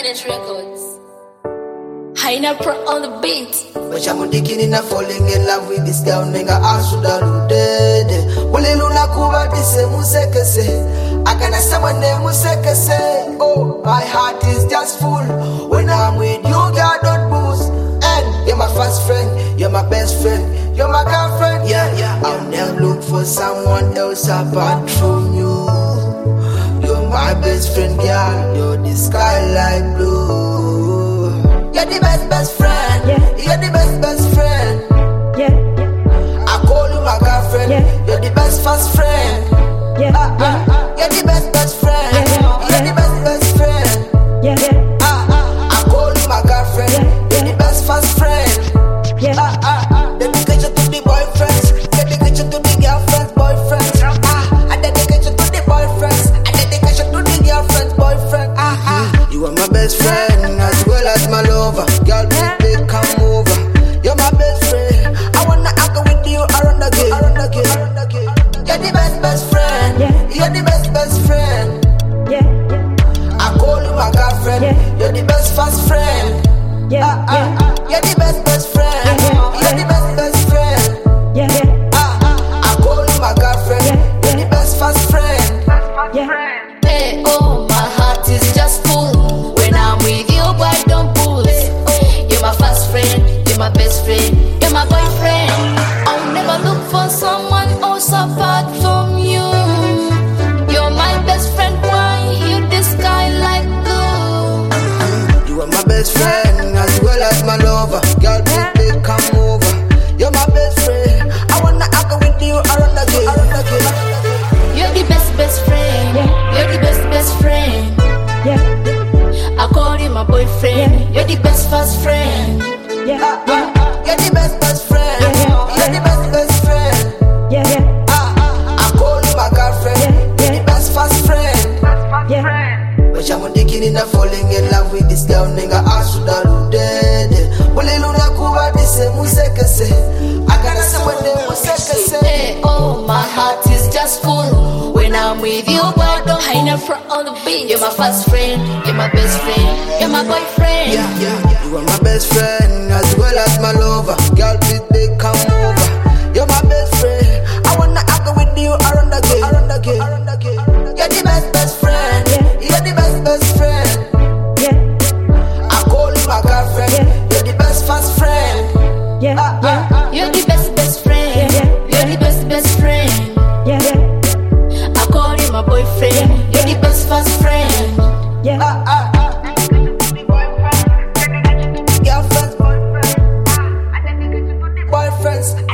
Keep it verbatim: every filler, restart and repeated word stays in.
Trident Records. Haina Pro on the beat. But I'm thinking of falling in love with this girl, nigga. I should have loaded. Well, Luna Kuba, this is Musekese. I can say my name Musekese. Oh, my heart is just full. When I'm with you, girl, don't boost. And you're my first friend, you're my best friend, you're my girlfriend. Yeah, yeah. I'll never look for someone else apart from you. You're my best friend, girl. You're the skyline blue. You're the best, best friend. Yeah. You're the best, best friend. Yeah. I call you my girlfriend. Yeah. You're the best first friend. Yeah. Uh, uh, you're the best, best friend. Yeah. You're the best, best friend. Yeah. Uh, uh, I call you my girlfriend. Yeah. You're the best first friend. Yeah. Uh, uh, dedication to the boyfriends. Dedication to the girlfriends, boyfriends. Uh, uh, dedication to the boyfriends. Dedication to the girlfriends, boyfriend. Uh, uh, you are my best friend as well as my lover. Girl, please come over. You're my best friend. I wanna anchor with you around again. Around again. Around again. You're the best, best friend. Yeah. You're the best, best friend. Yeah. I call you my girlfriend. Yeah. You're the best first friend. Yeah. Uh, uh, uh. You're the best, best friend. Yeah. You're the best, best friend. Yeah. Uh, uh. I call you my girlfriend. Yeah. You're the best first friend. Yeah. Hey, oh, my heart is just full. When I'm with you, boy, don't pull it. You're my first friend, you're my best friend, you're my boyfriend. I'll never look for someone else apart from you. You're my best friend, why you the sky like blue? You are my best friend as well as my lover. Girl, please come over. You're my best friend. I wanna anchor with you around again. Around again. You're the best, best friend. You're the best, best friend. I call you my boyfriend. You're the best first friend. Uh, uh, you're the best, best friend. You're the best, best friend. Uh, uh, I call you my girlfriend. You're the best first friend. But I'm thinking of falling in love with this girl, nigga. I should have loaded. Well, Luna Kuba, this is Musekese. I gotta say my name Musekese. Hey, oh, my heart is just full. When I'm with you, boy, don't hide in front on the beat. You're my first friend, you're my best friend, you're my boyfriend. Yeah, yeah, you are my best friend as well as my lover. Girl, please they come over. You're my best friend. I wanna anchor with you around again. Around again. Around again. You're the best, best friend. You're the best, best friend. I call you my girlfriend. You're the best first friend. Yeah, uh, uh, you're the best, best friend. You're the best, best friend. I call you my boyfriend. You're the best first friend. Uh, uh, uh. Girlfriends, boyfriends, boyfriends.